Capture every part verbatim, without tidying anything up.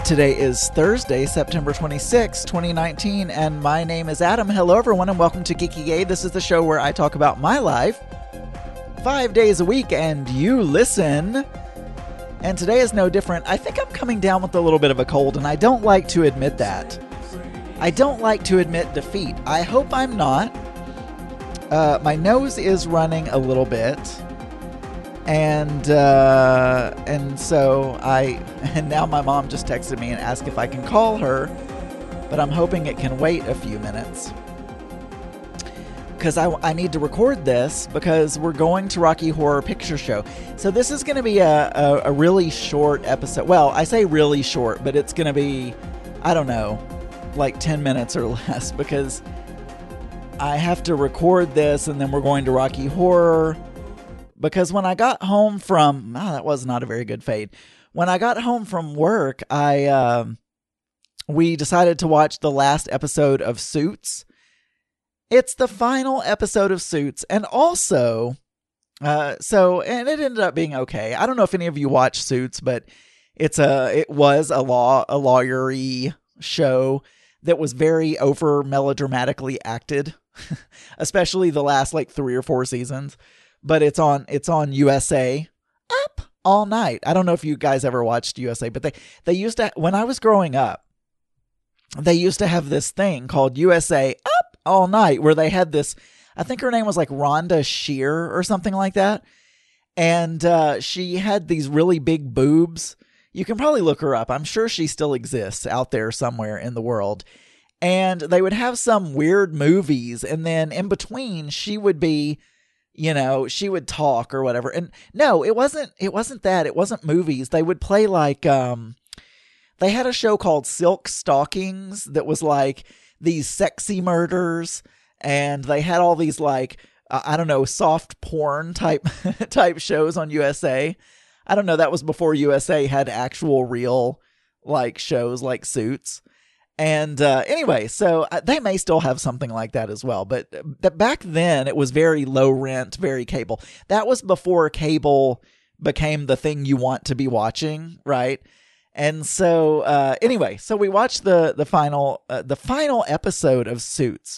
Today is Thursday, September twenty-sixth, twenty nineteen, and my name is Adam. Hello, everyone, and welcome to Geeky Gay. This is the show where I talk about my life five days a week, and you listen. And today is no different. I think I'm coming down with a little bit of a cold, and I don't like to admit that. I don't like to admit defeat. I hope I'm not. Uh, my nose is running a little bit. And uh, and so I, and now my mom just texted me and asked if I can call her, but I'm hoping it can wait a few minutes. Because I, I need to record this because we're going to Rocky Horror Picture Show. So this is going to be a, a, a really short episode. Well, I say really short, but it's going to be, I don't know, like ten minutes or less, because I have to record this and then we're going to Rocky Horror. Because when I got home from, oh, that was not a very good fade. When I got home from work, I um, we decided to watch the last episode of Suits. It's the final episode of Suits, and also, uh, so and it ended up being okay. I don't know if any of you watch Suits, but it's a it was a law a lawyery show that was very over melodramatically acted, especially the last like three or four seasons. But it's on it's on U S A Up All Night. I don't know if you guys ever watched U S A, but they, they used to, when I was growing up, they used to have this thing called U S A Up All Night, where they had this, I think her name was like Rhonda Shear or something like that. And uh, she had these really big boobs. You can probably look her up. I'm sure she still exists out there somewhere in the world. And they would have some weird movies. And then in between, she would be, you know, she would talk or whatever. And no, it wasn't, it wasn't that. It wasn't movies. They would play like, um, they had a show called Silk Stockings that was like these sexy murders. And they had all these like, uh, I don't know, soft porn type, type shows on U S A. I don't know. That was before U S A had actual real like shows like Suits. And uh, anyway, so they may still have something like that as well. But th- back then, it was very low rent, very cable. That was before cable became the thing you want to be watching, right? And so uh, anyway, so we watched the the final uh, the final episode of Suits.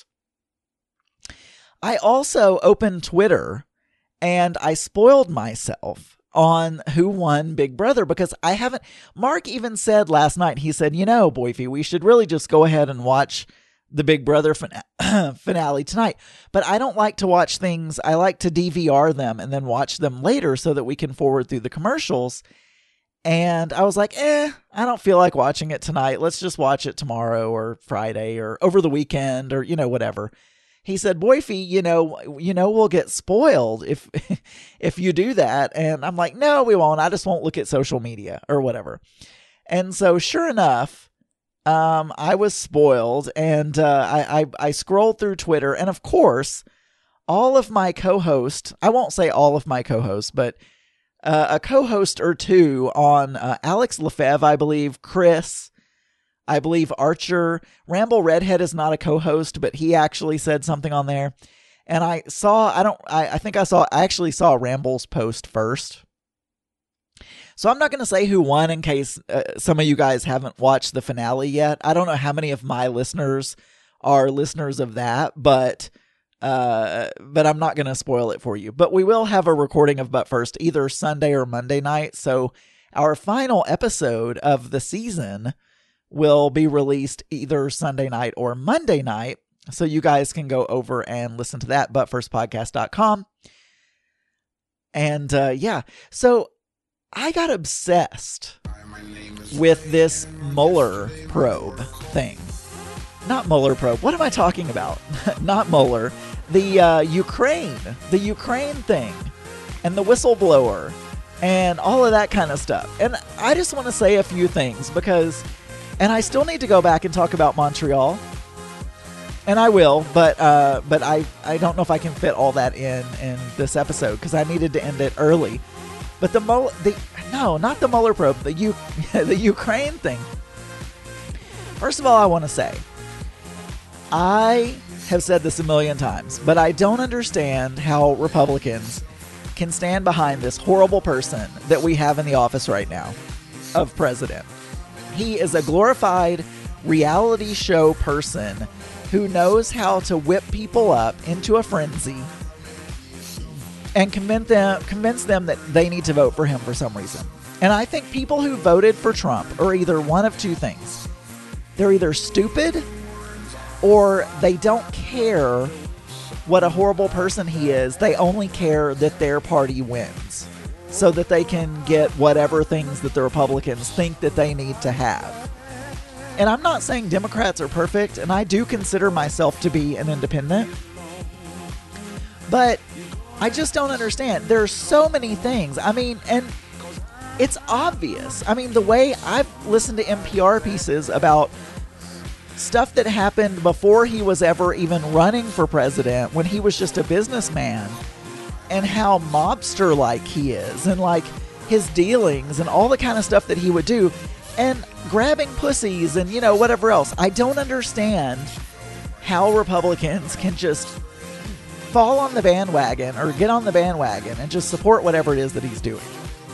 I also opened Twitter, and I spoiled myself on who won Big Brother, because I haven't, Mark even said last night, he said, you know, Boyfie, we should really just go ahead and watch the Big Brother fin- finale tonight. But I don't like to watch things, I like to D V R them and then watch them later so that we can forward through the commercials. And I was like, eh, I don't feel like watching it tonight. Let's just watch it tomorrow or Friday or over the weekend or, you know, whatever. He said, Boyfie, you know, you know, we'll get spoiled if, if you do that. And I'm like, no, we won't. I just won't look at social media or whatever. And so sure enough, um, I was spoiled, and, uh, I, I, I scrolled through Twitter, and of course, all of my co-hosts, I won't say all of my co-hosts, but, uh, a co-host or two on, uh, Alex Lefebvre, I believe, Chris, I believe Archer, Ramble Redhead is not a co-host, but he actually said something on there. And I saw, I don't, I, I think I saw, I actually saw Ramble's post first. So I'm not going to say who won in case uh, some of you guys haven't watched the finale yet. I don't know how many of my listeners are listeners of that, but, uh, but I'm not going to spoil it for you. But we will have a recording of But First either Sunday or Monday night. So our final episode of the season will be released either Sunday night or Monday night. So you guys can go over and listen to that, but first podcast dot com. And uh, yeah, so I got obsessed with this Mueller probe thing. Not Mueller probe. What am I talking about? Not Mueller. The uh, Ukraine, the Ukraine thing, and the whistleblower, and all of that kind of stuff. And I just want to say a few things because... And I still need to go back and talk about Montreal. And I will, but uh, but I, I don't know if I can fit all that in in this episode because I needed to end it early. But the Mueller, the no, not the Mueller probe, the U, the Ukraine thing. First of all, I want to say, I have said this a million times, but I don't understand how Republicans can stand behind this horrible person that we have in the office right now of president. He is a glorified reality show person who knows how to whip people up into a frenzy and convince them, convince them that they need to vote for him for some reason. And I think people who voted for Trump are either one of two things. They're either stupid or they don't care what a horrible person he is. They only care that their party wins so that they can get whatever things that the Republicans think that they need to have. And I'm not saying Democrats are perfect, and I do consider myself to be an independent. But I just don't understand. There are so many things. I mean, and it's obvious. I mean, the way I've listened to N P R pieces about stuff that happened before he was ever even running for president, when he was just a businessman, and how mobster-like he is, and like his dealings and all the kind of stuff that he would do, and grabbing pussies and, you know, whatever else. I don't understand how Republicans can just fall on the bandwagon or get on the bandwagon and just support whatever it is that he's doing.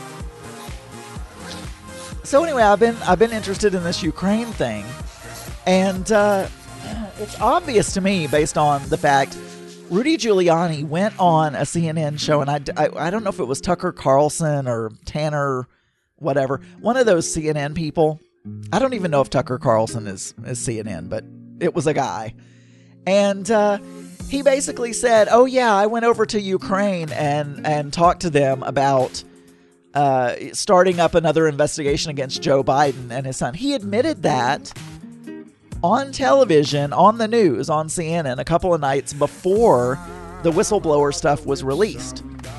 So anyway, I've been I've been interested in this Ukraine thing, and uh, it's obvious to me based on the fact Rudy Giuliani went on a C N N show, and I, I, I don't know if it was Tucker Carlson or Tanner, whatever, one of those C N N people. I don't even know if Tucker Carlson is, is C N N, but it was a guy. And uh, he basically said, oh yeah, I went over to Ukraine and, and talked to them about uh, starting up another investigation against Joe Biden and his son. He admitted that on television, on the news, on C N N a couple of nights before the whistleblower stuff was released.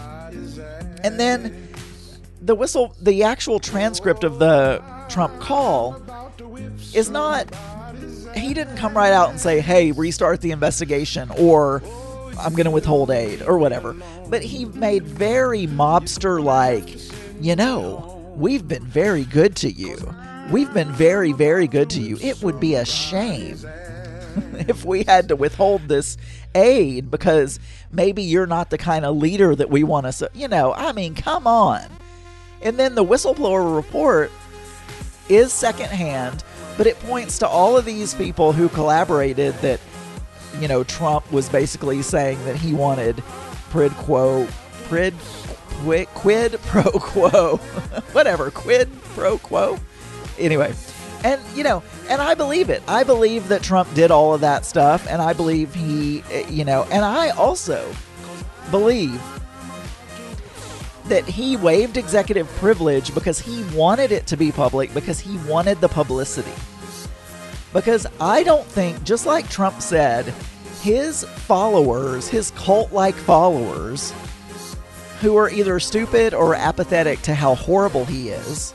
And then the whistle, the actual transcript of the Trump call is not, he didn't come right out and say, hey, restart the investigation, or I'm going to withhold aid, or whatever. But he made very mobster-like, you know, we've been very good to you. We've been very, very good to you. It would be a shame if we had to withhold this aid because maybe you're not the kind of leader that we want to, you know, I mean, come on. And then the whistleblower report is secondhand, but it points to all of these people who collaborated that, you know, Trump was basically saying that he wanted quid quo, quid, quid, quid pro quo, whatever, quid pro quo. Anyway, and, you know, and I believe it. I believe that Trump did all of that stuff, and I believe he, you know, and I also believe that he waived executive privilege because he wanted it to be public, because he wanted the publicity. Because I don't think, just like Trump said, his followers, his cult-like followers, who are either stupid or apathetic to how horrible he is,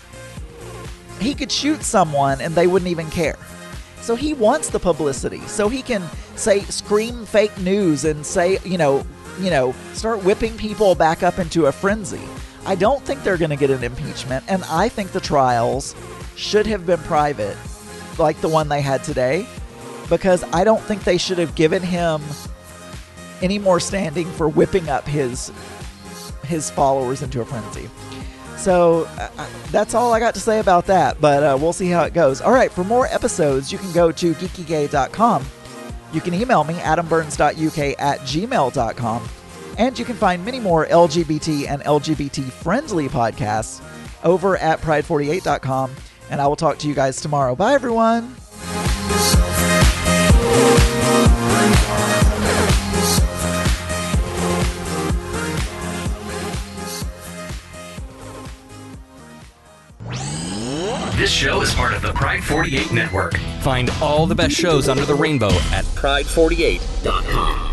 he could shoot someone and they wouldn't even care. So he wants the publicity, so he can say, scream fake news and say, you know, you know, start whipping people back up into a frenzy. I don't think they're going to get an impeachment, and I think the trials should have been private, like the one they had today, because I don't think they should have given him any more standing for whipping up his his followers into a frenzy. So uh, that's all I got to say about that, but uh, we'll see how it goes. All right, for more episodes, you can go to geeky gay dot com. You can email me, adam burns dot u k at gmail dot com. And you can find many more L G B T and L G B T-friendly podcasts over at pride forty-eight dot com. And I will talk to you guys tomorrow. Bye, everyone. This show is part of the Pride forty-eight Network. Find all the best shows under the rainbow at pride forty-eight dot com.